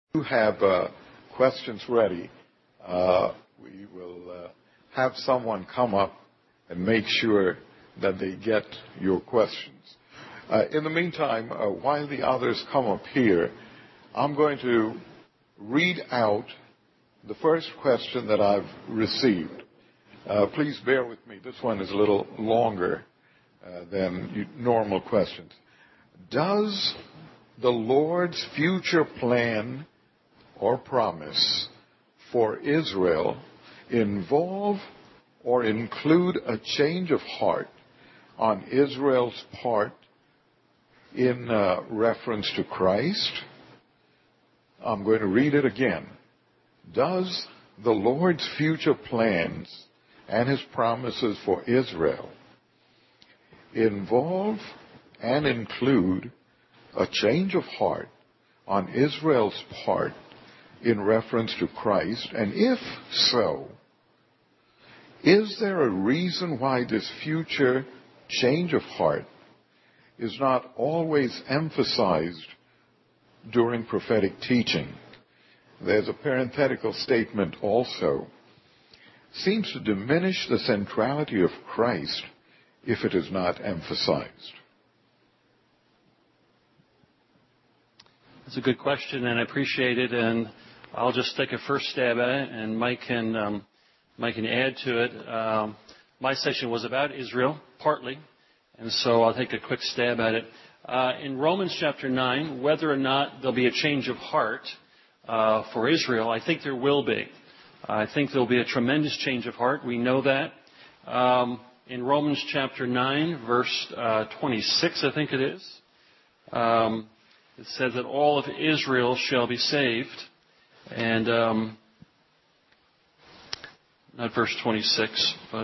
You have questions ready. We will have someone come up and make sure that they get your questions. In the meantime, while the others come up here, I'm going to read out the first question that I've received. Please bear with me. This one is a little longer than normal questions. Does the Lord's future plan or promise for Israel involve or include a change of heart on Israel's part in reference to Christ? I'm going to read it again. Does the Lord's future plans and His promises for Israel involve and include a change of heart on Israel's part in reference to Christ? And if so, is there a reason why this future change of heart is not always emphasized during prophetic teaching? There's a parenthetical statement also. Seems to diminish the centrality of Christ if it is not emphasized. That's a good question, and I appreciate it. And I'll just take a first stab at it, and Mike can add to it. My section was about Israel, partly, and so I'll take a quick stab at it. In Romans chapter 9, whether or not there'll be a change of heart for Israel, I think there will be. I think there'll be a tremendous change of heart. We know that. In Romans chapter 9, verse 26, I think it is, it says that all of Israel shall be saved. And not verse 26, but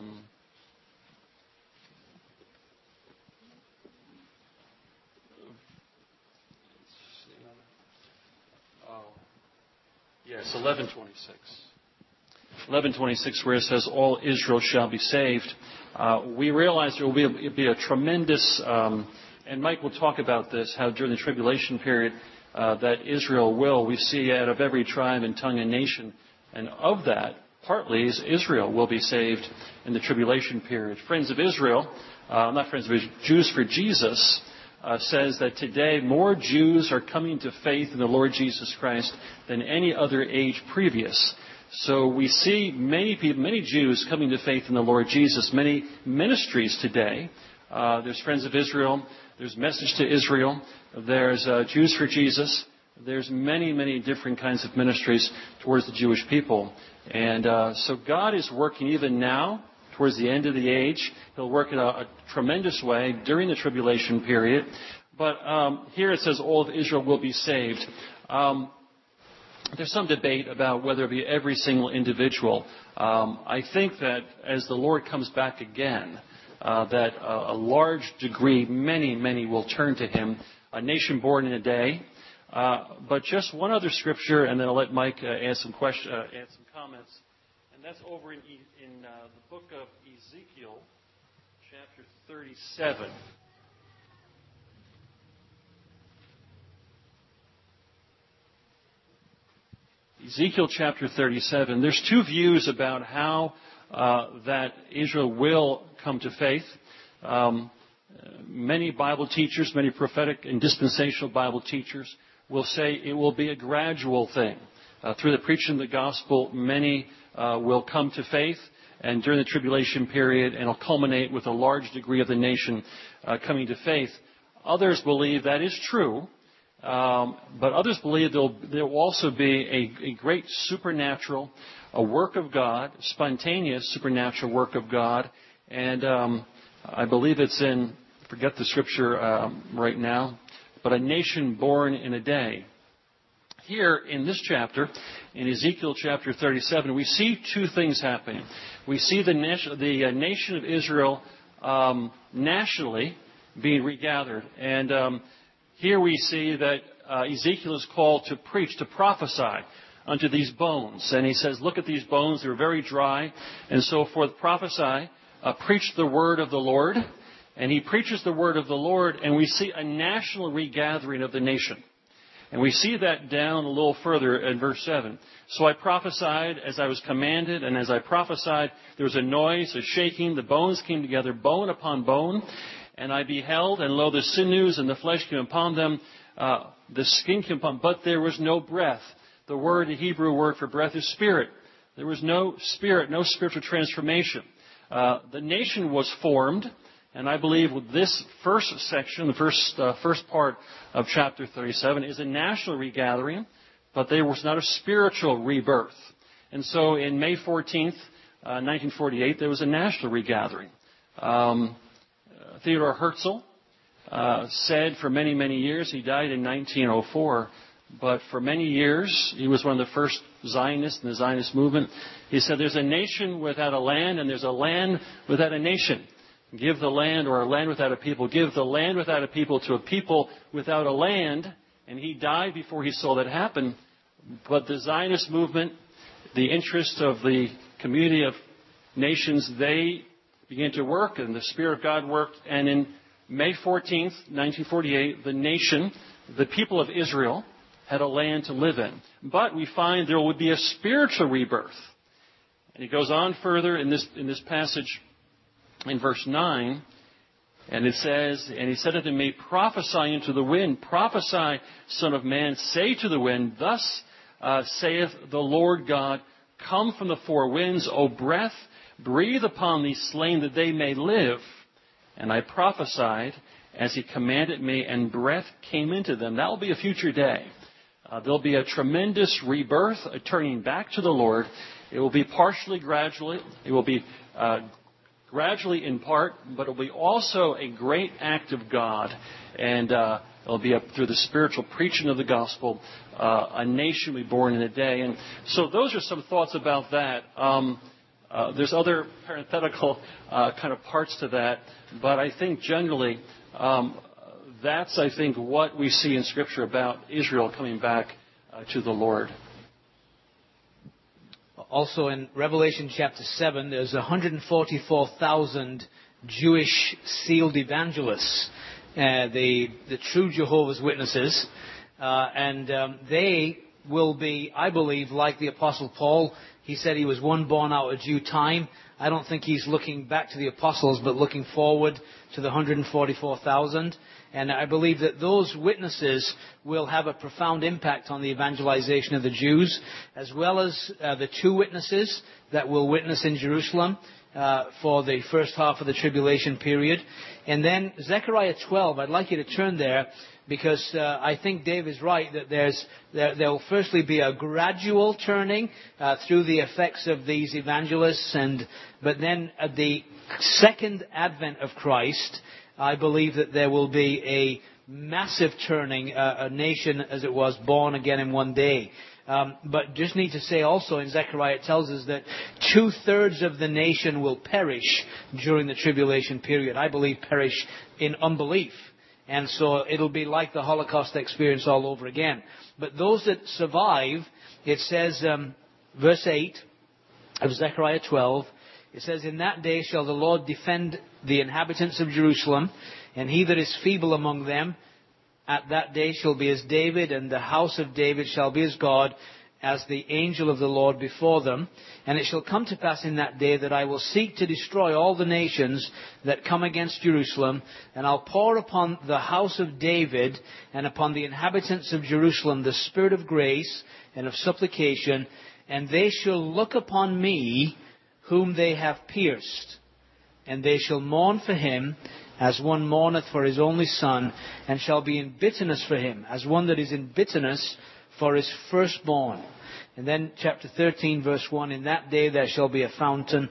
yes, 11:26. 11:26, where it says all Israel shall be saved. We realize there will be a tremendous, and Mike will talk about this, how during the tribulation period that Israel will, we see out of every tribe and tongue and nation, and of that, partly is Israel will be saved in the tribulation period. Friends of Israel, not Friends of Israel, Jews for Jesus, says that today more Jews are coming to faith in the Lord Jesus Christ than any other age previous. So we see many people, many Jews coming to faith in the Lord Jesus, many ministries today. There's Friends of Israel, there's Message to Israel, there's Jews for Jesus. There's many, many different kinds of ministries towards the Jewish people. And so God is working even now, towards the end of the age. He'll work in a tremendous way during the tribulation period. But here it says all of Israel will be saved. There's some debate about whether it be every single individual. I think that as the Lord comes back again, that a large degree, many will turn to Him. A nation born in a day. But just one other scripture, and then I'll let Mike add some comments. And that's over in the book of Ezekiel, chapter 37. Ezekiel chapter 37. There's two views about how that Israel will come to faith. Many Bible teachers, many prophetic and dispensational Bible teachers will say it will be a gradual thing. Through the preaching of the gospel, many will come to faith, and during the tribulation period, and it'll culminate with a large degree of the nation coming to faith. Others believe that is true, but others believe there will also be a great supernatural, a work of God, spontaneous supernatural work of God, and I believe it's in, I forget the scripture right now, but a nation born in a day. Here in this chapter, in Ezekiel chapter 37, we see two things happening. We see the nation of Israel nationally being regathered. And here we see that Ezekiel is called to preach, to prophesy unto these bones. And he says, look at these bones, they're very dry, and so forth. Prophesy, preach the word of the Lord. And he preaches the word of the Lord, and we see a national regathering of the nation. And we see that down a little further in verse 7. So I prophesied as I was commanded, and as I prophesied, there was a noise, a shaking, the bones came together, bone upon bone. And I beheld, and lo, the sinews and the flesh came upon them, the skin came upon them, but there was no breath. The Hebrew word for breath is spirit. There was no spirit, no spiritual transformation. The nation was formed, and I believe this first section, the first part of chapter 37, is a national regathering, but there was not a spiritual rebirth. And so in May 14th, 1948, there was a national regathering. Theodore Herzl said for many, many years, he died in 1904, but for many years, he was one of the first Zionists in the Zionist movement. He said there's a nation without a land, and there's a land without a nation. Give the land, or a land without a people. Give the land without a people to a people without a land. And he died before he saw that happen. But the Zionist movement, the interest of the community of nations, they began to work, and the Spirit of God worked. And in May 14th, 1948, the nation, the people of Israel, had a land to live in. But we find there would be a spiritual rebirth. And he goes on further in this passage in verse 9, and it says, and he said unto me, prophesy into the wind, prophesy, Son of man, say to the wind, thus saith the Lord God, come from the four winds, O breath, breathe upon these slain that they may live. And I prophesied as he commanded me, and breath came into them. That will be a future day. There'll be a tremendous rebirth, a turning back to the Lord. It will be partially, gradually. It will be gradually in part, but it will be also a great act of God. And it'll be through the spiritual preaching of the gospel, a nation will be born in a day. And so those are some thoughts about that. There's other parenthetical kind of parts to that, but I think generally that's, I think, what we see in Scripture about Israel coming back to the Lord. Also in Revelation chapter 7, there's 144,000 Jewish sealed evangelists, the true Jehovah's Witnesses, and they will be, I believe, like the Apostle Paul. He said he was one born out of due time. I don't think he's looking back to the apostles, but looking forward to the 144,000. And I believe that those witnesses will have a profound impact on the evangelization of the Jews, as well as the two witnesses that will witness in Jerusalem for the first half of the tribulation period. And then Zechariah 12, I'd like you to turn there, because I think Dave is right that there will firstly be a gradual turning through the effects of these evangelists, but then at the second advent of Christ, I believe that there will be a massive turning, a nation as it was born again in one day. But just need to say also in Zechariah it tells us that 2/3 of the nation will perish during the tribulation period. I believe perish in unbelief. And so it'll be like the Holocaust experience all over again. But those that survive, it says, verse 8 of Zechariah 12, it says, in that day shall the Lord defend the inhabitants of Jerusalem, and he that is feeble among them at that day shall be as David, and the house of David shall be as God, as the angel of the Lord before them. And it shall come to pass in that day that I will seek to destroy all the nations that come against Jerusalem, and I'll pour upon the house of David and upon the inhabitants of Jerusalem the spirit of grace and of supplication, and they shall look upon me whom they have pierced, and they shall mourn for him as one mourneth for his only son, and shall be in bitterness for him, as one that is in bitterness for his firstborn. And then chapter 13, verse 1, in that day there shall be a fountain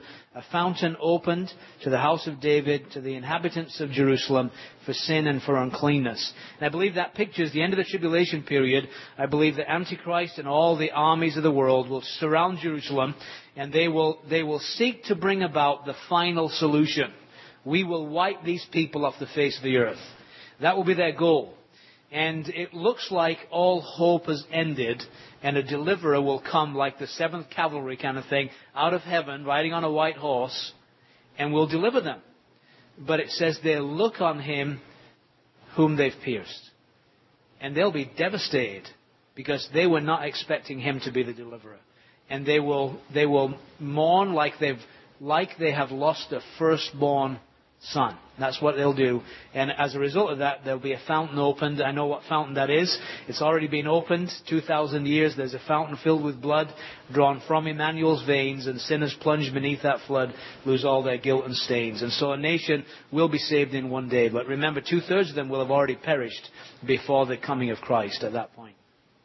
opened to the house of David, to the inhabitants of Jerusalem, for sin and for uncleanness. And I believe that pictures the end of the tribulation period. I believe the Antichrist and all the armies of the world will surround Jerusalem, and they will seek to bring about the final solution. We will wipe these people off the face of the earth. That will be their goal. And it looks like all hope has ended, and a deliverer will come like the 7th Cavalry kind of thing, out of heaven, riding on a white horse, and will deliver them. But it says they look on him whom they've pierced. And they'll be devastated because they were not expecting him to be the deliverer. And they will mourn like they have lost a firstborn son. That's what they'll do. And as a result of that, there'll be a fountain opened. I know what fountain that is. It's already been opened. 2,000 years, there's a fountain filled with blood drawn from Emmanuel's veins, and sinners plunged beneath that flood lose all their guilt and stains. And so a nation will be saved in one day. But remember, 2/3 of them will have already perished before the coming of Christ at that point.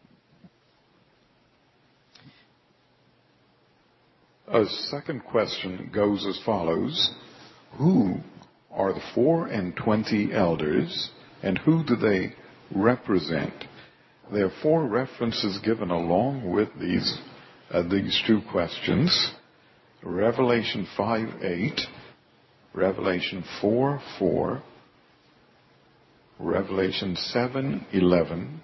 A second question goes as follows. Who are the 24 elders, and who do they represent? There are 4 references given along with these 2 questions. Revelation 5:8, Revelation 4:4, Revelation 7:11,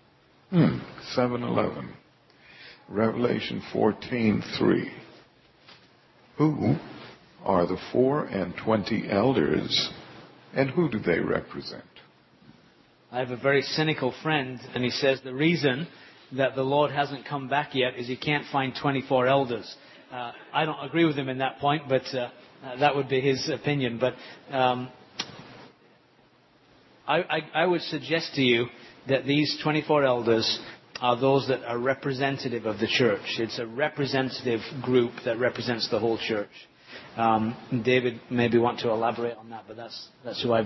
7:11, Revelation 14:3. Who are the 24 elders, and who do they represent? I have a very cynical friend, and he says the reason that the Lord hasn't come back yet is he can't find 24 elders. I don't agree with him in that point, but that would be his opinion. But I would suggest to you that these 24 elders are those that are representative of the church. It's a representative group that represents the whole church. David maybe want to elaborate on that, but that's who I